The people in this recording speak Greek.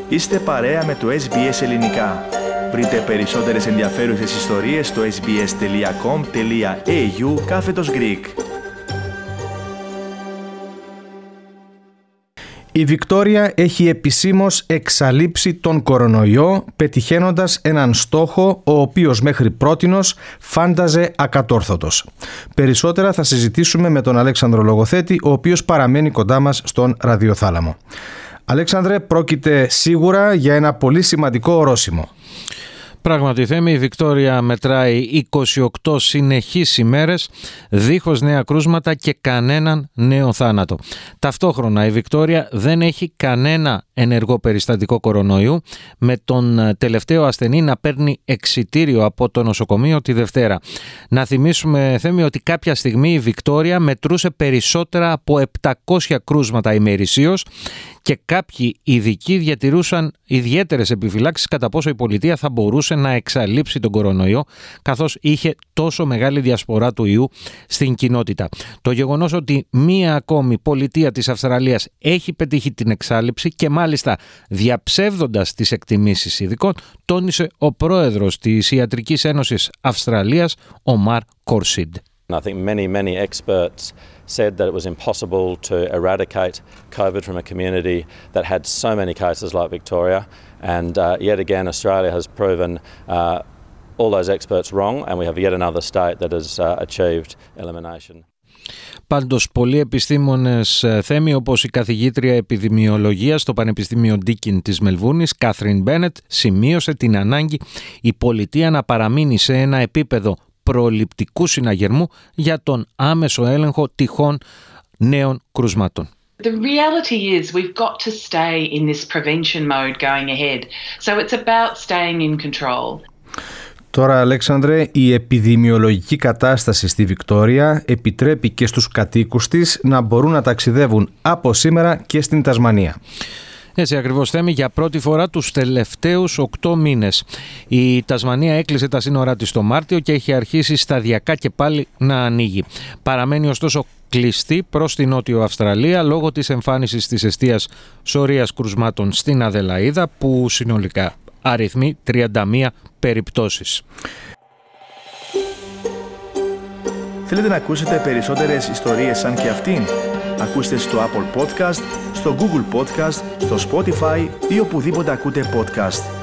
Είστε παρέα με το SBS Ελληνικά. Βρείτε περισσότερες ενδιαφέρουσες ιστορίες στο sbs.com.au/Greek. Η Βικτόρια έχει επισήμως εξαλείψει τον κορονοϊό, πετυχαίνοντας έναν στόχο ο οποίος μέχρι πρότινος φάνταζε ακατόρθωτος. Περισσότερα θα συζητήσουμε με τον Αλέξανδρο Λογοθέτη, ο οποίος παραμένει κοντά μας στον ραδιοθάλαμο. Αλέξανδρε, πρόκειται σίγουρα για ένα πολύ σημαντικό ορόσημο. Πράγματι, Θέμη, η Βικτόρια μετράει 28 συνεχείς ημέρες δίχως νέα κρούσματα και κανέναν νέο θάνατο. Ταυτόχρονα η Βικτόρια δεν έχει κανένα ενεργό περιστατικό κορονοϊού, με τον τελευταίο ασθενή να παίρνει εξιτήριο από το νοσοκομείο τη Δευτέρα. Να θυμίσουμε, Θέμη, ότι κάποια στιγμή η Βικτόρια μετρούσε περισσότερα από 700 κρούσματα ημερησίως και κάποιοι ειδικοί διατηρούσαν ιδιαίτερες επιφυλάξεις κατά πόσο η πολιτεία θα μπορούσε να εξαλείψει τον κορονοϊό, καθώς είχε τόσο μεγάλη διασπορά του ιού στην κοινότητα. Το γεγονός ότι μία ακόμη πολιτεία της Αυστραλίας έχει πετύχει την εξάλειψη και μάλιστα διαψεύδοντας τις εκτιμήσεις ειδικών, τόνισε ο πρόεδρος της Ιατρικής Ένωσης Αυστραλίας, ο Mark Corside. I think many experts said that it was impossible to eradicate COVID from a community that had so many cases like Victoria, and yet again Australia has proven all those experts wrong, and we have yet another state that has achieved elimination. Πάντως, πολλοί επιστήμονες, Θέμη, όπως η καθηγήτρια επιδημιολογίας στο Πανεπιστήμιο Deakin της Μελβούρνης, Κάθριν Μπένετ, σημείωσε την ανάγκη η πολιτεία να παραμείνει σε ένα επίπεδο προληπτικού συναγερμού για τον άμεσο έλεγχο τυχόν νέων κρουσμάτων. The reality is we've got to stay in this prevention mode going ahead. So it's about staying in control. Τώρα, Αλέξανδρε, η επιδημιολογική κατάσταση στη Βικτόρια επιτρέπει και στους κατοίκους της να μπορούν να ταξιδεύουν από σήμερα και στην Τασμανία. Έτσι ακριβώς, Θέμη, για πρώτη φορά τους τελευταίους 8 μήνες. Η Τασμανία έκλεισε τα σύνορά της το Μάρτιο και έχει αρχίσει σταδιακά και πάλι να ανοίγει. Παραμένει ωστόσο κλειστή προς την Νότιο Αυστραλία λόγω της εμφάνισης της εστίας σωρίας κρουσμάτων στην Αδελαΐδα, που συνολικά αριθμεί 31 περιπτώσεις. Θέλετε να ακούσετε περισσότερες ιστορίες σαν και αυτήν? Ακούστε στο Apple Podcast, στο Google Podcast, στο Spotify ή οπουδήποτε ακούτε podcast.